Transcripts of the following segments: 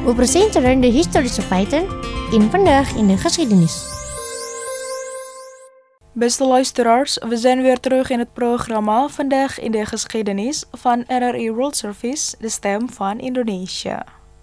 We presenteren de historische feiten in Vandaag in de Geschiedenis. Beste luisteraars, we zijn weer terug in het programma Vandaag in de Geschiedenis van RRI World Service, de stem van Indonesië.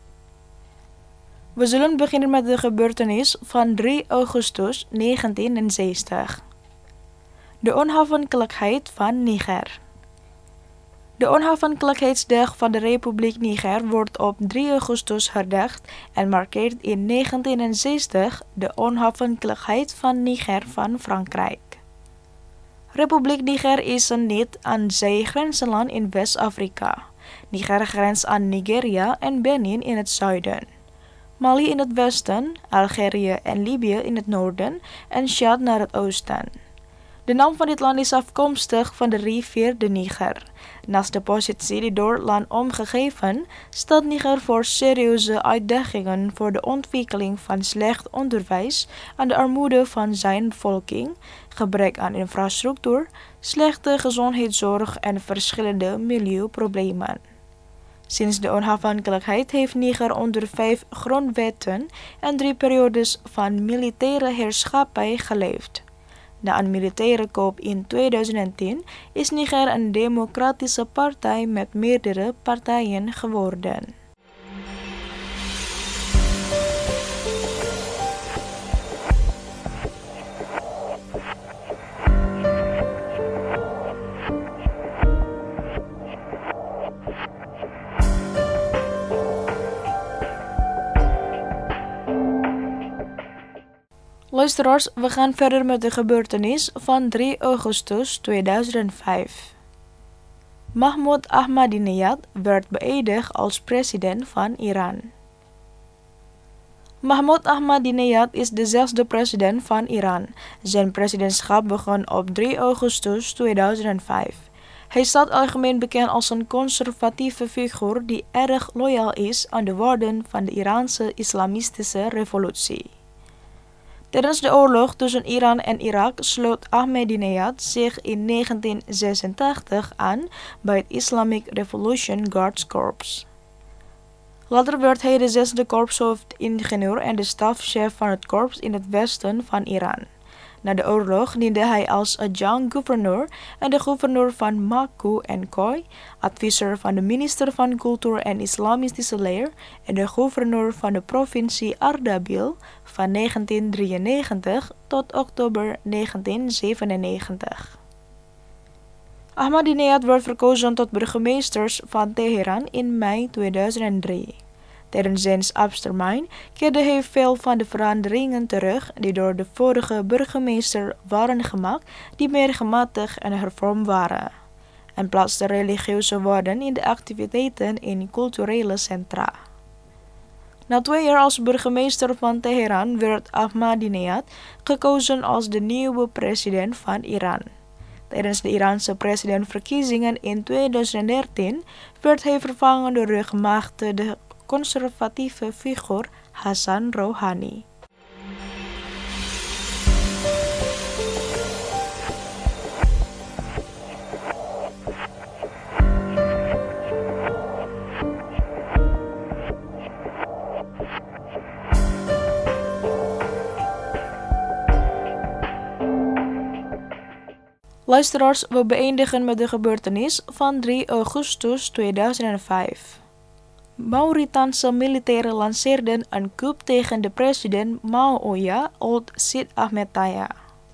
We zullen beginnen met de gebeurtenis van 3 augustus 1960. De onafhankelijkheid van Niger. De onafhankelijkheidsdag van de Republiek Niger wordt op 3 augustus herdacht en markeert in 1960 de onafhankelijkheid van Niger van Frankrijk. Republiek Niger is een niet aan zee grenzend land in West-Afrika. Niger grenst aan Nigeria en Benin in het zuiden, Mali in het westen, Algerië en Libië in het noorden en Chad naar het oosten. De naam van dit land is afkomstig van de rivier de Niger. Naast de positie die door het land omgegeven, staat Niger voor serieuze uitdagingen voor de ontwikkeling van slecht onderwijs en de armoede van zijn bevolking, gebrek aan infrastructuur, slechte gezondheidszorg en verschillende milieuproblemen. Sinds de onafhankelijkheid heeft Niger onder 5 grondwetten en 3 periodes van militaire heerschappij geleefd. Na een militaire coup in 2010 is Niger een democratische partij met meerdere partijen geworden. Luisteraars, we gaan verder met de gebeurtenis van 3 augustus 2005. Mahmoud Ahmadinejad werd beëdigd als president van Iran. Mahmoud Ahmadinejad is de 6e president van Iran. Zijn presidentschap begon op 3 augustus 2005. Hij staat algemeen bekend als een conservatieve figuur die erg loyaal is aan de waarden van de Iraanse islamistische revolutie. Tijdens de oorlog tussen Iran en Irak sloot Ahmadinejad zich in 1986 aan bij het Islamic Revolution Guards Corps. Later werd hij de 6e korpshoofdingenieur en de stafchef van het korps in het westen van Iran. Na de oorlog diende hij als adjunct-gouverneur en de gouverneur van Maku en Khoi, adviseur van de minister van Cultuur en Islamistische Leer en de gouverneur van de provincie Ardabil van 1993 tot oktober 1997. Ahmadinejad werd verkozen tot burgemeester van Teheran in mei 2003. Tijdens zijn ambtstermijn keerde hij veel van de veranderingen terug die door de vorige burgemeester waren gemaakt, die meer gematigd en hervormd waren, en plaatste religieuze waarden in de activiteiten in culturele centra. Na 2 jaar als burgemeester van Teheran werd Ahmadinejad gekozen als de nieuwe president van Iran. Tijdens de Iraanse presidentverkiezingen in 2013 werd hij vervangen door de gemachtigde conservatieve figuur Hassan Rouhani. Luisteraars, we beëindigen met de gebeurtenis van 3 augustus 2005. Mauritaanse militairen lanceerden een coup tegen de president Maoya Old Sid Ahmed Taya.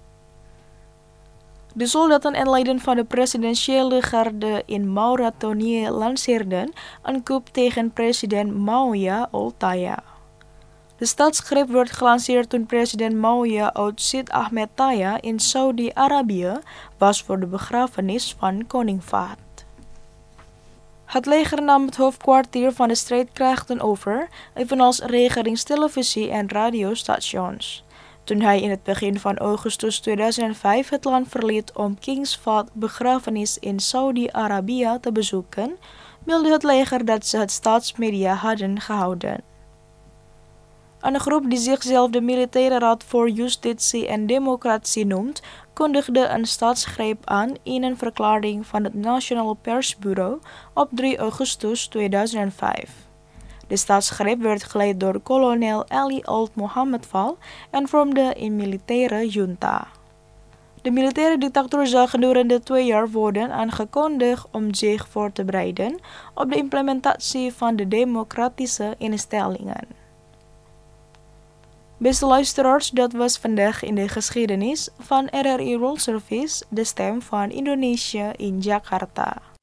De soldaten en leden van de presidentiële garde in Mauritanië lanceerden een coup tegen president Maoya Old Taya. De staatsgreep werd gelanceerd toen president Maoya Old Sid Ahmed Taya in Saudi-Arabië was voor de begrafenis van koning Fahd. Het leger nam het hoofdkwartier van de strijdkrachten over, evenals regeringstelevisie en radiostations. Toen hij in het begin van augustus 2005 het land verliet om Kings Fahd begrafenis in Saudi-Arabië te bezoeken, meldde het leger dat ze het staatsmedia hadden gehouden. Een groep die zichzelf de Militaire Raad voor Justitie en Democratie noemt, kondigde een staatsgreep aan in een verklaring van het Nationaal Persbureau op 3 augustus 2005. De staatsgreep werd geleid door kolonel Ali Old Muhammad Fall en vormde een militaire junta. De militaire dictatuur zal gedurende 2 jaar worden aangekondigd om zich voor te bereiden op de implementatie van de democratische instellingen. Beste luisteraars, dat was vandaag in de geschiedenis van RRI World Service, de stem van Indonesië in Jakarta.